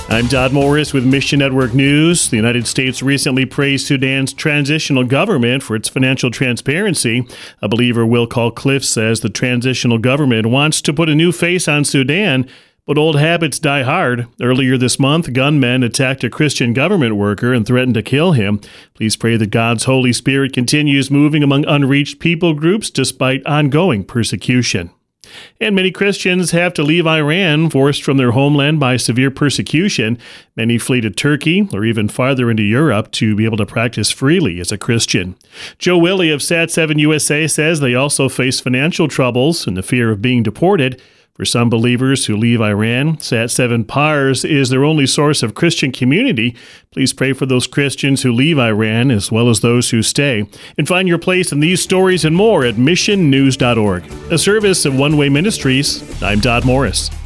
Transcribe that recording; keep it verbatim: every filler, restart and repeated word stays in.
I'm Dodd Morris with Mission Network News. The United States recently praised Sudan's transitional government for its financial transparency. A believer, Will Cliff, says the transitional government wants to put a new face on Sudan, but old habits die hard. Earlier this month, gunmen attacked a Christian government worker and threatened to kill him. Please pray that God's Holy Spirit continues moving among unreached people groups despite ongoing persecution. And many Christians have to leave Iran, forced from their homeland by severe persecution. Many flee to Turkey or even farther into Europe to be able to practice freely as a Christian. Joe Willie of Sat seven U S A says they also face financial troubles and the fear of being deported. For some believers who leave Iran, Sat seven Pars is their only source of Christian community. Please pray for those Christians who leave Iran as well as those who stay. And find your place in these stories and more at mission news dot org. A service of One Way Ministries. I'm Dodd Morris.